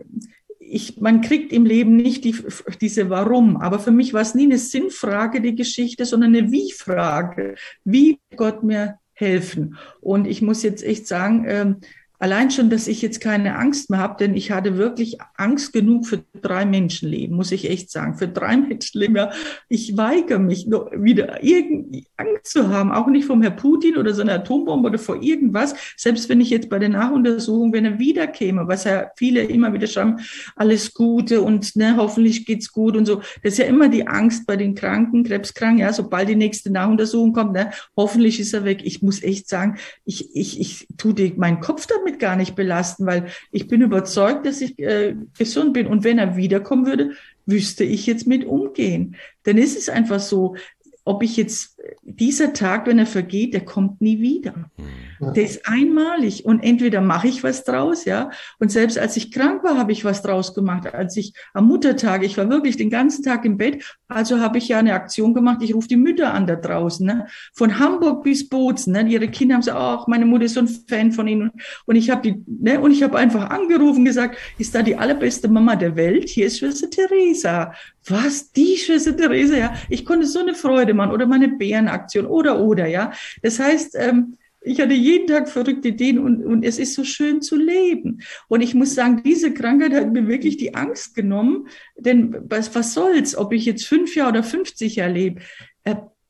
ich, man kriegt im Leben nicht die, diese Warum. Aber für mich war es nie eine Sinnfrage, die Geschichte, sondern eine Wie-Frage. Wie Gott mir helfen. Und ich muss jetzt echt sagen, ähm, allein schon, dass ich jetzt keine Angst mehr habe, denn ich hatte wirklich Angst genug für drei Menschenleben, muss ich echt sagen. Für drei Menschenleben, ja, ich weigere mich, noch wieder irgendwie Angst zu haben, auch nicht vom Herrn Putin oder so einer Atombombe oder vor irgendwas. Selbst wenn ich jetzt bei der Nachuntersuchung, wenn er wiederkäme, was ja viele immer wieder schreiben, alles Gute und ne, hoffentlich geht's gut und so. Das ist ja immer die Angst bei den Kranken, Krebskranken, ja, sobald die nächste Nachuntersuchung kommt, ne, hoffentlich ist er weg. Ich muss echt sagen, ich, ich, ich tue meinen Kopf damit gar nicht belasten, weil ich bin überzeugt, dass ich äh, gesund bin. Und wenn er wiederkommen würde, wüsste ich jetzt mit umgehen. Dann ist es einfach so, ob ich jetzt, dieser Tag, wenn er vergeht, der kommt nie wieder. Der ist einmalig und entweder mache ich was draus, ja. Und selbst als ich krank war, habe ich was draus gemacht. Als ich am Muttertag, ich war wirklich den ganzen Tag im Bett, also habe ich ja eine Aktion gemacht, ich rufe die Mütter an da draußen, ne? Von Hamburg bis Bozen, ne? Ihre Kinder haben gesagt, ach, meine Mutter ist so ein Fan von ihnen. Und ich habe die, ne? Und ich habe einfach angerufen, gesagt, ist da die allerbeste Mama der Welt? Hier ist Schwester Theresa. Was? Die Schwester Theresa, ja? Ich konnte so eine Freude machen oder meine Bärenaktion oder, oder, ja? Das heißt, ähm, ich hatte jeden Tag verrückte Ideen und, und es ist so schön zu leben. Und ich muss sagen, diese Krankheit hat mir wirklich die Angst genommen, denn was, was soll's, ob ich jetzt fünf Jahre oder fünfzig Jahre lebe?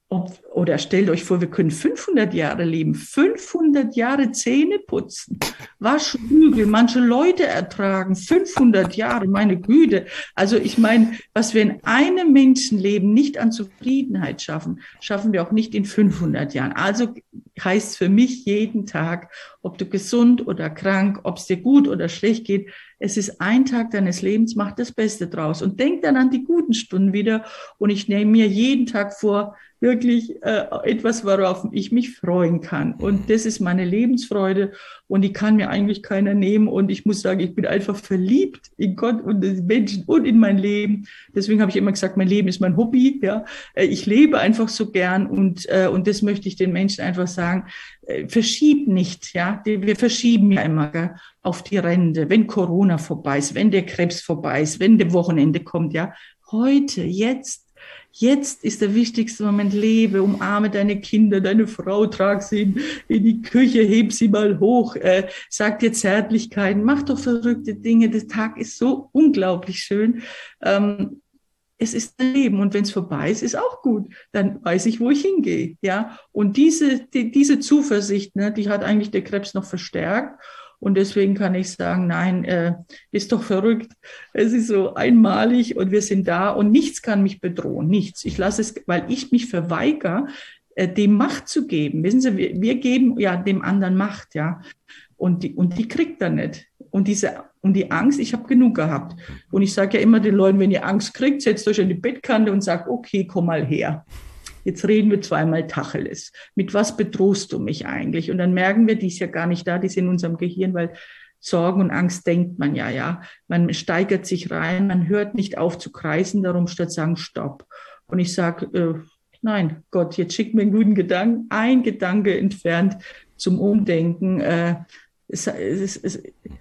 Ob, oder stellt euch vor, wir können fünfhundert Jahre leben, fünfhundert Jahre Zähne putzen, Waschbügel, manche Leute ertragen, fünfhundert Jahre, meine Güte. Also ich meine, was wir in einem Menschenleben nicht an Zufriedenheit schaffen, schaffen wir auch nicht in fünfhundert Jahren. Also heißt für mich jeden Tag, ob du gesund oder krank, ob es dir gut oder schlecht geht, es ist ein Tag deines Lebens, mach das Beste draus und denk dann an die guten Stunden wieder. Und ich nehme mir jeden Tag vor, wirklich äh, etwas, worauf ich mich freuen kann. Und das ist meine Lebensfreude und die kann mir eigentlich keiner nehmen. Und ich muss sagen, ich bin einfach verliebt in Gott und den Menschen und in mein Leben. Deswegen habe ich immer gesagt, mein Leben ist mein Hobby. Ja, ich lebe einfach so gern und äh, und das möchte ich den Menschen einfach sagen. Äh, verschieb nicht, ja. Wir verschieben ja immer gell, auf die Rente, wenn Corona vorbei ist, wenn der Krebs vorbei ist, wenn der Wochenende kommt, ja. Heute, jetzt. Jetzt ist der wichtigste Moment, lebe, umarme deine Kinder, deine Frau, trag sie in, in die Küche, heb sie mal hoch, äh, sag dir Zärtlichkeiten, mach doch verrückte Dinge, der Tag ist so unglaublich schön. Ähm, es ist ein Leben und wenn es vorbei ist, ist auch gut, dann weiß ich, wo ich hingehe. Ja? Und diese, die, diese Zuversicht, ne, die hat eigentlich der Krebs noch verstärkt. Und deswegen kann ich sagen, nein, äh, ist doch verrückt. Es ist so einmalig und wir sind da und nichts kann mich bedrohen, nichts. Ich lasse es, weil ich mich verweigere, äh, dem Macht zu geben. Wissen Sie, wir, wir geben ja dem anderen Macht, ja. Und die, und die kriegt er nicht. Und diese, und die Angst, ich habe genug gehabt. Und ich sage ja immer den Leuten, wenn ihr Angst kriegt, setzt euch an die Bettkante und sagt, okay, komm mal her. Jetzt reden wir zweimal Tacheles. Mit was bedrohst du mich eigentlich? Und dann merken wir, die ist ja gar nicht da, die ist in unserem Gehirn, weil Sorgen und Angst denkt man ja, ja. Man steigert sich rein, man hört nicht auf zu kreisen darum, statt sagen, stopp. Und ich sage, äh, nein, Gott, jetzt schick mir einen guten Gedanken, ein Gedanke entfernt zum Umdenken. Äh, es, es, es,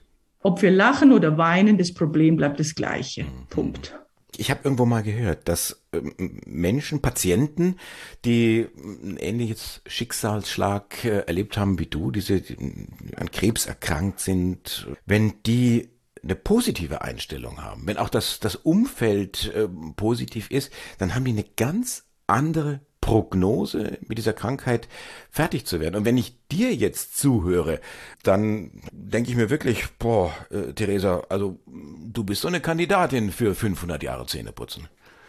ob wir lachen oder weinen, das Problem bleibt das Gleiche. Punkt. Ich habe irgendwo mal gehört, dass ähm, Menschen, Patienten, die ein ähnliches Schicksalsschlag äh, erlebt haben wie du, diese die an Krebs erkrankt sind, wenn die eine positive Einstellung haben, wenn auch das das Umfeld äh, positiv ist, dann haben die eine ganz andere Prognose, mit dieser Krankheit fertig zu werden. Und wenn ich dir jetzt zuhöre, dann denke ich mir wirklich, boah, äh, Theresa, also du bist so eine Kandidatin für fünfhundert Jahre Zähneputzen.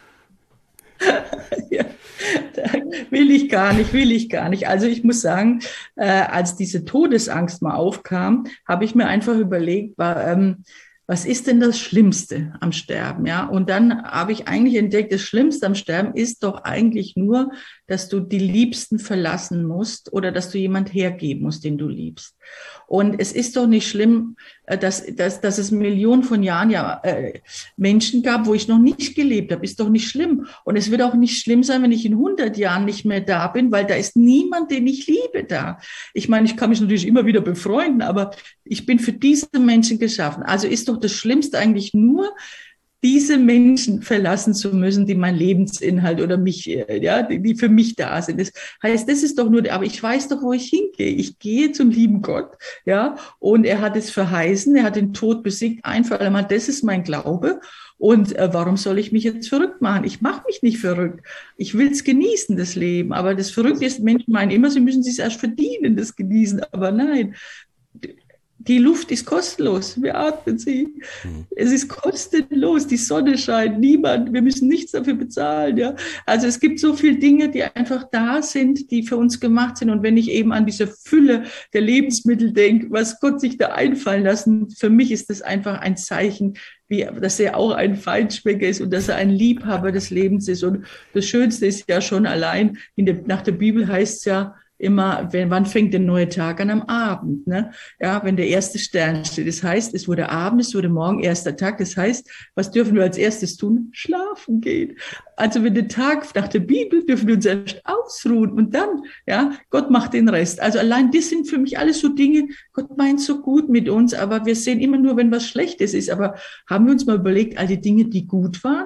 Ja, will ich gar nicht, will ich gar nicht. Also ich muss sagen, äh, als diese Todesangst mal aufkam, habe ich mir einfach überlegt, war, ähm, was ist denn das Schlimmste am Sterben? Ja, und dann habe ich eigentlich entdeckt, das Schlimmste am Sterben ist doch eigentlich nur, dass du die Liebsten verlassen musst oder dass du jemand hergeben musst, den du liebst. Und es ist doch nicht schlimm, dass, dass, dass es Millionen von Jahren ja äh, Menschen gab, wo ich noch nicht gelebt habe. Ist doch nicht schlimm. Und es wird auch nicht schlimm sein, wenn ich in hundert Jahren nicht mehr da bin, weil da ist niemand, den ich liebe, da. Ich meine, ich kann mich natürlich immer wieder befreunden, aber ich bin für diese Menschen geschaffen. Also ist doch das Schlimmste eigentlich nur, diese Menschen verlassen zu müssen, die mein Lebensinhalt oder mich, ja, die, die für mich da sind. Das heißt, das ist doch nur, aber ich weiß doch, wo ich hingehe. Ich gehe zum lieben Gott, ja, und er hat es verheißen, er hat den Tod besiegt, ein für alle Mal. Das ist mein Glaube. Und äh, warum soll ich mich jetzt verrückt machen? Ich mache mich nicht verrückt. Ich will es genießen, das Leben. Aber das Verrückte ist, Menschen meinen immer, sie müssen es erst verdienen, das Genießen. Aber nein. Die Luft ist kostenlos, wir atmen sie. Mhm. Es ist kostenlos, die Sonne scheint, niemand, wir müssen nichts dafür bezahlen. Ja? Also es gibt so viele Dinge, die einfach da sind, die für uns gemacht sind. Und wenn ich eben an diese Fülle der Lebensmittel denke, was Gott sich da einfallen lassen, für mich ist das einfach ein Zeichen, wie, dass er auch ein Feinschmecker ist und dass er ein Liebhaber des Lebens ist. Und das Schönste ist ja schon allein, in der, nach der Bibel heißt es ja, immer, wenn, wann fängt der neue Tag an? Am Abend, ne? Ja, wenn der erste Stern steht. Das heißt, es wurde Abend, es wurde morgen, erster Tag. Das heißt, was dürfen wir als erstes tun? Schlafen gehen. Also wenn der Tag nach der Bibel, dürfen wir uns erst ausruhen und dann, ja, Gott macht den Rest. Also allein das sind für mich alles so Dinge, Gott meint so gut mit uns, aber wir sehen immer nur, wenn was Schlechtes ist. Aber haben wir uns mal überlegt, all die Dinge, die gut waren?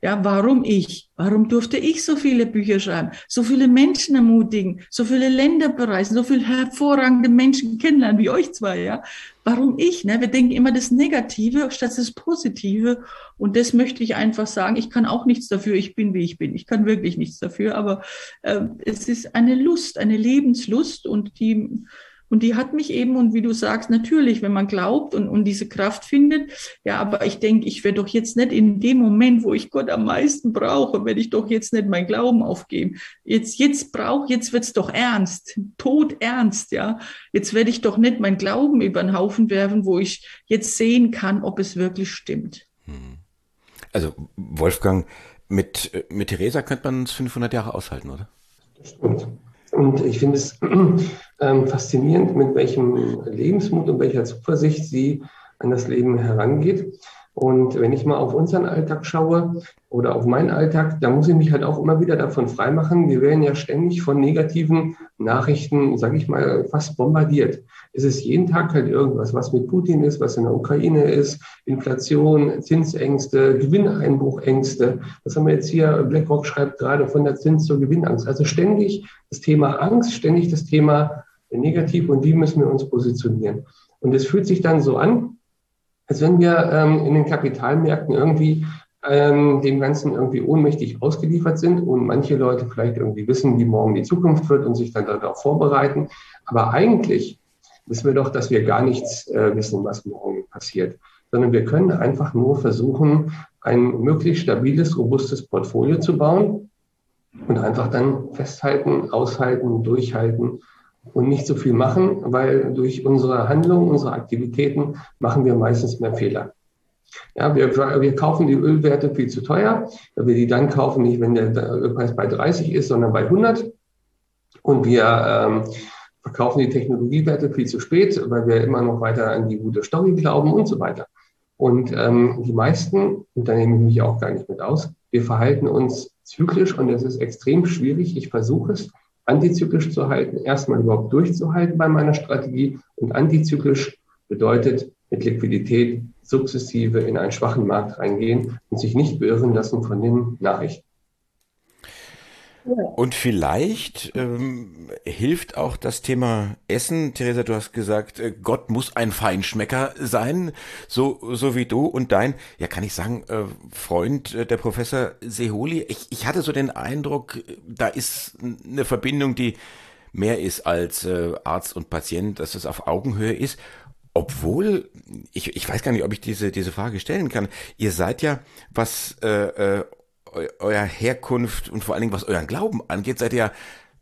Ja, warum ich? Warum durfte ich so viele Bücher schreiben, so viele Menschen ermutigen, so viele Länder bereisen, so viele hervorragende Menschen kennenlernen wie euch zwei, ja? Warum ich? Ne? Wir denken immer das Negative statt das Positive. Und das möchte ich einfach sagen. Ich kann auch nichts dafür. Ich bin, wie ich bin. Ich kann wirklich nichts dafür. Aber äh, es ist eine Lust, eine Lebenslust und die Und die hat mich eben, und wie du sagst, natürlich, wenn man glaubt und, und diese Kraft findet, ja, aber ich denke, ich werde doch jetzt nicht in dem Moment, wo ich Gott am meisten brauche, werde ich doch jetzt nicht meinen Glauben aufgeben. Jetzt, jetzt brauche, jetzt wird's doch ernst, todernst, ja. Jetzt werde ich doch nicht meinen Glauben über den Haufen werfen, wo ich jetzt sehen kann, ob es wirklich stimmt. Also, Wolfgang, mit, mit Theresa könnte man es fünfhundert Jahre aushalten, oder? Das stimmt. Und ich finde es ähm, faszinierend, mit welchem Lebensmut und welcher Zuversicht sie an das Leben herangeht. Und wenn ich mal auf unseren Alltag schaue oder auf meinen Alltag, da muss ich mich halt auch immer wieder davon freimachen. Wir werden ja ständig von negativen Nachrichten, sage ich mal, fast bombardiert. Es ist jeden Tag halt irgendwas, was mit Putin ist, was in der Ukraine ist, Inflation, Zinsängste, Gewinneinbruchängste. Das haben wir jetzt hier, BlackRock schreibt gerade von der Zins- zur Gewinnangst. Also ständig das Thema Angst, ständig das Thema Negativ und wie müssen wir uns positionieren. Und es fühlt sich dann so an, als wenn wir ähm, in den Kapitalmärkten irgendwie ähm, dem Ganzen irgendwie ohnmächtig ausgeliefert sind und manche Leute vielleicht irgendwie wissen, wie morgen die Zukunft wird und sich dann darauf vorbereiten. Aber eigentlich wissen wir doch, dass wir gar nichts äh, wissen, was morgen passiert, sondern wir können einfach nur versuchen, ein möglichst stabiles, robustes Portfolio zu bauen und einfach dann festhalten, aushalten, durchhalten und nicht so viel machen, weil durch unsere Handlungen, unsere Aktivitäten machen wir meistens mehr Fehler. Ja, wir, wir kaufen die Ölwerte viel zu teuer, weil wir die dann kaufen, nicht wenn der Ölpreis bei dreißig ist, sondern bei hundert. Und wir ähm, verkaufen die Technologiewerte viel zu spät, weil wir immer noch weiter an die gute Story glauben und so weiter. Und ähm, die meisten, und da nehme ich mich auch gar nicht mit aus, wir verhalten uns zyklisch und es ist extrem schwierig. Ich versuche es, antizyklisch zu halten, erstmal überhaupt durchzuhalten bei meiner Strategie. Und antizyklisch bedeutet mit Liquidität sukzessive in einen schwachen Markt reingehen und sich nicht beirren lassen von den Nachrichten. Und vielleicht ähm, hilft auch das Thema Essen. Theresa, du hast gesagt, äh, Gott muss ein Feinschmecker sein, so so wie du und dein, ja kann ich sagen, äh, Freund, äh, der Professor Seholi. Ich, ich hatte so den Eindruck, da ist eine Verbindung, die mehr ist als äh, Arzt und Patient, dass es auf Augenhöhe ist. Obwohl, ich, ich weiß gar nicht, ob ich diese diese Frage stellen kann. Ihr seid ja, was äh, äh, euer Herkunft und vor allen Dingen, was euren Glauben angeht, seid ihr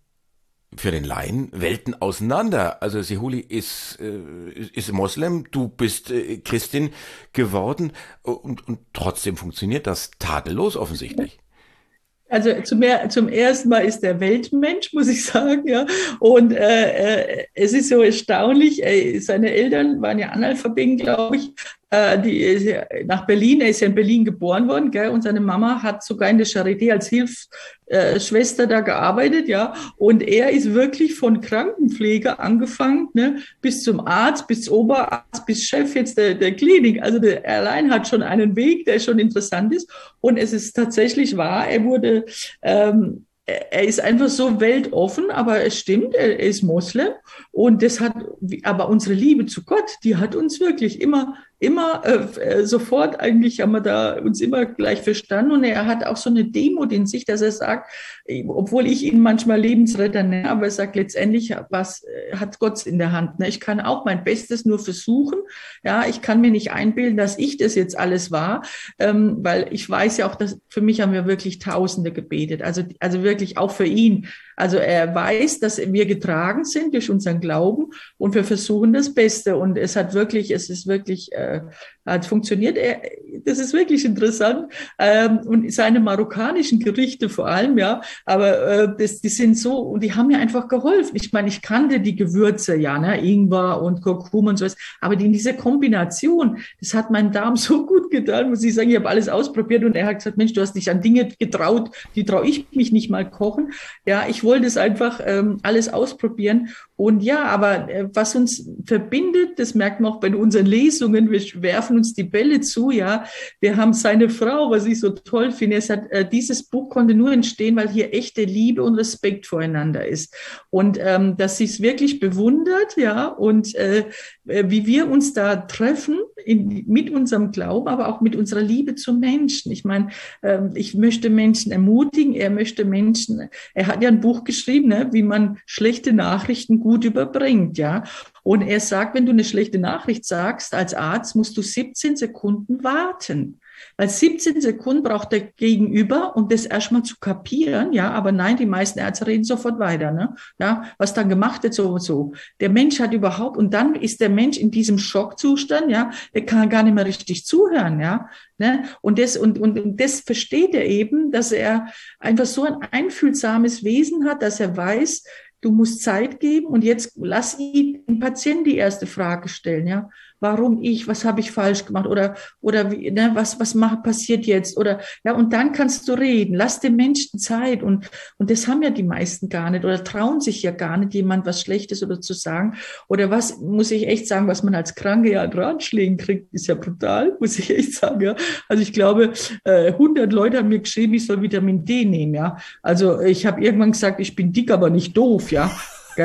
für den Laien Welten auseinander. Also Seholi ist, äh, ist Moslem, du bist äh, Christin geworden und, und trotzdem funktioniert das tadellos offensichtlich. Also zum, zum ersten Mal ist er Weltmensch, muss ich sagen, ja. Und äh, es ist so erstaunlich, äh, seine Eltern waren ja Analphabeten, glaube ich. Äh, die ist ja nach Berlin, er ist ja in Berlin geboren worden, gell? Und seine Mama hat sogar in der Charité als Hilfsschwester da gearbeitet, ja. Und er ist wirklich von Krankenpfleger angefangen, ne, bis zum Arzt, bis Oberarzt, bis Chef jetzt der, der Klinik. Also der allein hat schon einen Weg, der schon interessant ist. Und es ist tatsächlich wahr, er wurde, ähm, er ist einfach so weltoffen, aber es stimmt, er ist Moslem. Und das hat, aber unsere Liebe zu Gott, die hat uns wirklich immer, immer äh, sofort eigentlich haben wir da uns immer gleich verstanden. Und er hat auch so eine Demut in sich, dass er sagt, obwohl ich ihn manchmal Lebensretter nenne, aber er sagt letztendlich, was hat Gott in der Hand? Ne? Ich kann auch mein Bestes nur versuchen. Ja, ich kann mir nicht einbilden, dass ich das jetzt alles war, ähm, weil ich weiß ja auch, dass für mich haben wir wirklich Tausende gebetet. Also, also wirklich auch für ihn. Also er weiß, dass wir getragen sind durch unseren Glauben und wir versuchen das Beste. Und es hat wirklich, es ist wirklich, äh, hat funktioniert. Er, das ist wirklich interessant. Ähm, und seine marokkanischen Gerichte vor allem, ja, aber äh, das, die sind so, und die haben mir einfach geholfen. Ich meine, ich kannte die Gewürze, ja, ne, Ingwer und Kurkuma und sowas, aber die in dieser Kombination, das hat meinem Darm so gut getan, muss ich sagen. Ich habe alles ausprobiert und er hat gesagt, Mensch, du hast dich an Dinge getraut, die traue ich mich nicht mal kochen. Ja, ich wollte es einfach ähm, alles ausprobieren. Und ja, aber äh, was uns verbindet, das merkt man auch bei unseren Lesungen, wir werfen werfen uns die Bälle zu, ja. Wir haben seine Frau, was ich so toll finde, es hat, äh, dieses Buch konnte nur entstehen, weil hier echte Liebe und Respekt voreinander ist. Und ähm, dass sie es wirklich bewundert, ja, und äh, wie wir uns da treffen in, mit unserem Glauben, aber auch mit unserer Liebe zum Menschen. Ich meine, ähm, ich möchte Menschen ermutigen, er möchte Menschen, er hat ja ein Buch geschrieben, ne, wie man schlechte Nachrichten gut überbringt, ja. Und er sagt, wenn du eine schlechte Nachricht sagst, als Arzt musst du siebzehn Sekunden warten. Weil siebzehn Sekunden braucht der Gegenüber, um das erstmal zu kapieren, ja, aber nein, die meisten Ärzte reden sofort weiter, ne, ja, was dann gemacht wird, so und so. Der Mensch hat überhaupt, und dann ist der Mensch in diesem Schockzustand, ja, der kann gar nicht mehr richtig zuhören, ja, ne, und das, und, und, und das versteht er eben, dass er einfach so ein einfühlsames Wesen hat, dass er weiß, du musst Zeit geben und jetzt lass ihn, den Patienten die erste Frage stellen, ja. Warum ich? Was habe ich falsch gemacht? Oder, oder wie, ne, was, was macht, passiert jetzt? Oder, ja, und dann kannst du reden. Lass dem Menschen Zeit. Und, und das haben ja die meisten gar nicht oder trauen sich ja gar nicht, jemand was Schlechtes oder zu sagen. Oder was, muss ich echt sagen, was man als Kranke ja an Ratschlägen kriegt, ist ja brutal, muss ich echt sagen, ja. Also ich glaube, äh, hundert Leute haben mir geschrieben, ich soll Vitamin D nehmen, ja. Also ich habe irgendwann gesagt, ich bin dick, aber nicht doof, ja.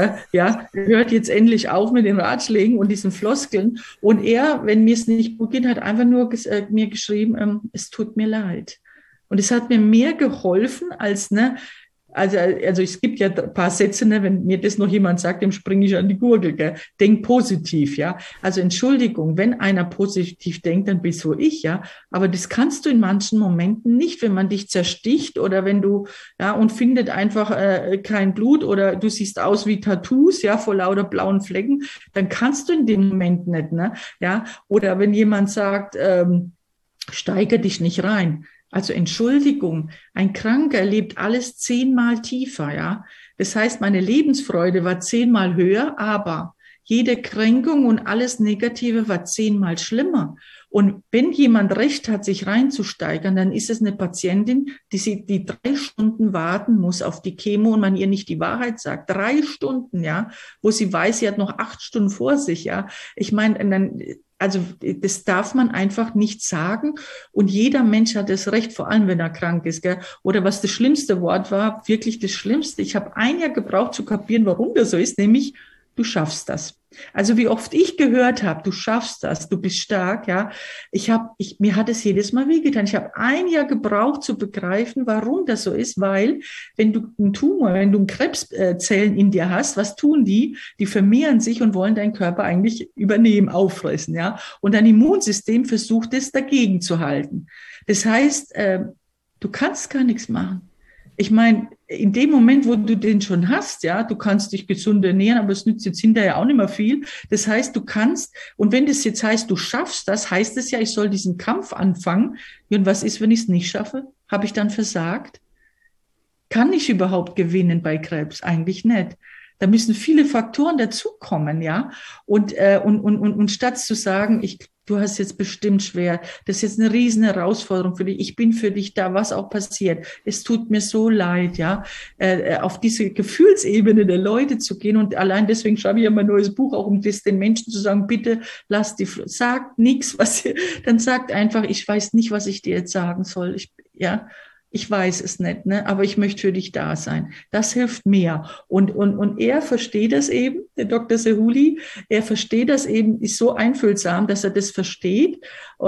Ja, hört jetzt endlich auf mit den Ratschlägen und diesen Floskeln. Und er, wenn mir es nicht gut geht, hat einfach nur ges- äh, mir geschrieben, ähm, es tut mir leid. Und es hat mir mehr geholfen als, ne, also, also es gibt ja ein paar Sätze, ne, wenn mir das noch jemand sagt, dem springe ich an die Gurgel, gell? Denk positiv, ja. Also Entschuldigung, wenn einer positiv denkt, dann bist so ich, ja. Aber das kannst du in manchen Momenten nicht, wenn man dich zersticht oder wenn du, ja, und findet einfach äh, kein Blut oder du siehst aus wie Tattoos, ja, vor lauter blauen Flecken, dann kannst du in dem Moment nicht, ne, ja. Oder wenn jemand sagt, ähm, steigere dich nicht rein. Also Entschuldigung, ein Kranker erlebt alles zehnmal tiefer, ja. Das heißt, meine Lebensfreude war zehnmal höher, aber jede Kränkung und alles Negative war zehnmal schlimmer. Und wenn jemand Recht hat, sich reinzusteigern, dann ist es eine Patientin, die sie, die drei Stunden warten muss auf die Chemo und man ihr nicht die Wahrheit sagt. Drei Stunden, ja, wo sie weiß, sie hat noch acht Stunden vor sich, ja. Ich meine, dann, also das darf man einfach nicht sagen. Und jeder Mensch hat das Recht, vor allem wenn er krank ist, gell? Oder was das schlimmste Wort war, wirklich das Schlimmste. Ich habe ein Jahr gebraucht zu kapieren, warum das so ist, nämlich du schaffst das. Also wie oft ich gehört habe, du schaffst das, du bist stark, ja. Ich habe, ich, mir hat es jedes Mal wehgetan. Ich habe ein Jahr gebraucht zu begreifen, warum das so ist, weil wenn du einen Tumor, wenn du Krebszellen in dir hast, was tun die? Die vermehren sich und wollen deinen Körper eigentlich übernehmen, auffressen, ja. Und dein Immunsystem versucht es dagegen zu halten. Das heißt, äh, du kannst gar nichts machen. Ich meine, in dem Moment, wo du den schon hast, ja, du kannst dich gesund ernähren, aber es nützt jetzt hinterher auch nicht mehr viel. Das heißt, du kannst, und wenn das jetzt heißt, du schaffst das, heißt es ja, ich soll diesen Kampf anfangen. Und was ist, wenn ich es nicht schaffe? Habe ich dann versagt? Kann ich überhaupt gewinnen bei Krebs? Eigentlich nicht. Da müssen viele Faktoren dazukommen, ja. Und, äh, und, und, und, und statt zu sagen, ich, du hast jetzt bestimmt schwer, das ist jetzt eine riesen Herausforderung für dich, ich bin für dich da, was auch passiert, es tut mir so leid, ja, äh, auf diese Gefühlsebene der Leute zu gehen und allein deswegen schreibe ich ja mein neues Buch, auch um das den Menschen zu sagen, bitte lass die, sagt nichts, was, dann sagt einfach, ich weiß nicht, was ich dir jetzt sagen soll, ich, ja. Ich weiß es nicht, ne? Aber ich möchte für dich da sein. Das hilft mehr. Und, und, und er versteht das eben, der Doktor Sehuli, er versteht das eben, ist so einfühlsam, dass er das versteht.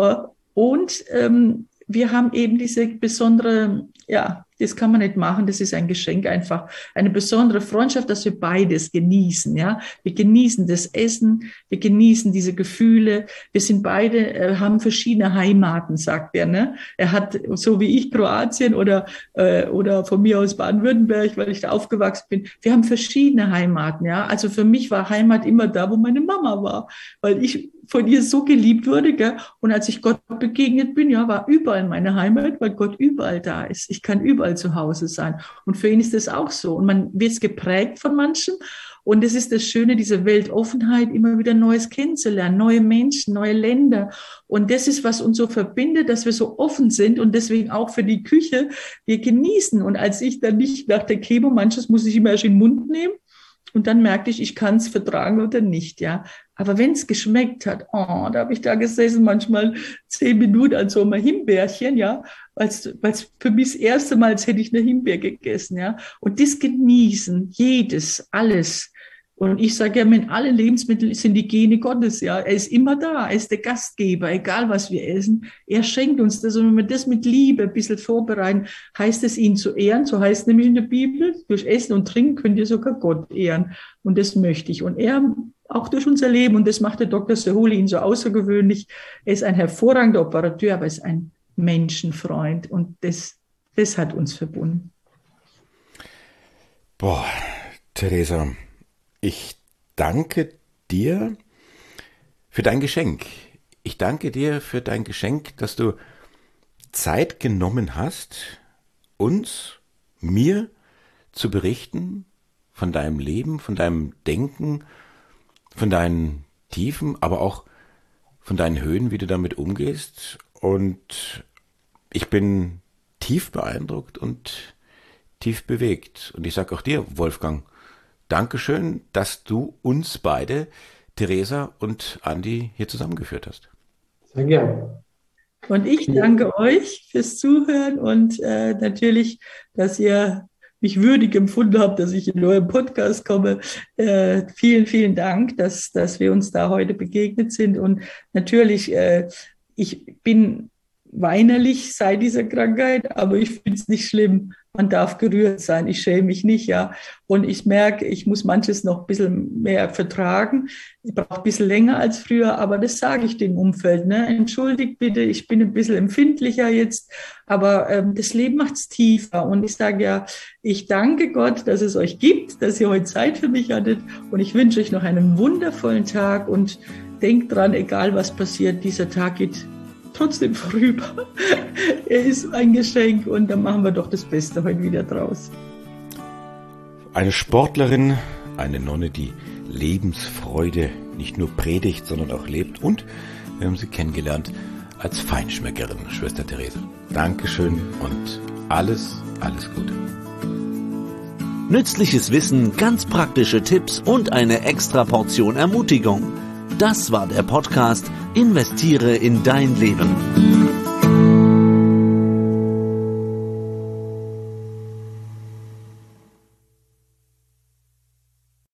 Und ähm, wir haben eben diese besondere, ja, das kann man nicht machen, das ist ein Geschenk einfach, eine besondere Freundschaft, dass wir beides genießen, ja. Wir genießen das Essen, wir genießen diese Gefühle, wir sind beide, äh, haben verschiedene Heimaten, sagt er, ne. Er hat, so wie ich, Kroatien oder, äh, oder von mir aus Baden-Württemberg, weil ich da aufgewachsen bin. Wir haben verschiedene Heimaten, ja. Also für mich war Heimat immer da, wo meine Mama war, weil ich von ihr so geliebt wurde, gell? Und als ich Gott begegnet bin, ja, war überall meine Heimat, weil Gott überall da ist. Ich kann überall zu Hause sein. Und für ihn ist das auch so. Und man wird geprägt von manchen. Und es ist das Schöne, diese Weltoffenheit, immer wieder Neues kennenzulernen, neue Menschen, neue Länder. Und das ist, was uns so verbindet, dass wir so offen sind und deswegen auch für die Küche, wir genießen. Und als ich dann nicht nach der Chemo, manches muss ich immer erst in den Mund nehmen. Und dann merkte ich, ich kann es vertragen oder nicht, ja. Aber wenn es geschmeckt hat, oh, da habe ich da gesessen, manchmal zehn Minuten an so einem Himbeerchen, ja, weil es für mich das erste Mal, als hätte ich eine Himbeer gegessen, ja. Und das genießen, jedes, alles. Und ich sage ja, mit allen Lebensmitteln sind die Gene Gottes, ja. Er ist immer da, er ist der Gastgeber, egal was wir essen. Er schenkt uns das. Und wenn wir das mit Liebe ein bisschen vorbereiten, heißt es, ihn zu ehren. So heißt es nämlich in der Bibel, durch Essen und Trinken könnt ihr sogar Gott ehren. Und das möchte ich. Und er auch durch unser Leben, und das macht der Doktor Seholi ihn so außergewöhnlich. Er ist ein hervorragender Operateur, aber er ist ein Menschenfreund. Und das, das hat uns verbunden. Boah, Theresa, ich danke dir für dein Geschenk. Ich danke dir für dein Geschenk, dass du Zeit genommen hast, uns, mir zu berichten von deinem Leben, von deinem Denken, von deinen Tiefen, aber auch von deinen Höhen, wie du damit umgehst. Und ich bin tief beeindruckt und tief bewegt. Und ich sage auch dir, Wolfgang, Dankeschön, dass du uns beide, Theresa und Andi, hier zusammengeführt hast. Sehr gerne. Und ich danke euch fürs Zuhören und äh, natürlich, dass ihr mich würdig empfunden habt, dass ich in euren Podcast komme. Äh, vielen, vielen Dank, dass, dass wir uns da heute begegnet sind. Und natürlich, äh, ich bin weinerlich seit dieser Krankheit, aber ich finde es nicht schlimm. Man darf gerührt sein. Ich schäme mich nicht, ja. Und ich merke, ich muss manches noch ein bisschen mehr vertragen. Ich brauche ein bisschen länger als früher, aber das sage ich dem Umfeld, ne? Entschuldigt bitte, ich bin ein bisschen empfindlicher jetzt, aber ähm, das Leben macht's tiefer. Und ich sage ja, ich danke Gott, dass es euch gibt, dass ihr heute Zeit für mich hattet. Und ich wünsche euch noch einen wundervollen Tag und denkt dran, egal was passiert, dieser Tag geht trotzdem vorüber. Er ist ein Geschenk und dann machen wir doch das Beste heute wieder draus. Eine Sportlerin, eine Nonne, die Lebensfreude nicht nur predigt, sondern auch lebt, und wir haben sie kennengelernt als Feinschmeckerin, Schwester Theresa. Dankeschön und alles, alles Gute. Nützliches Wissen, ganz praktische Tipps und eine extra Portion Ermutigung. Das war der Podcast Investiere in dein Leben.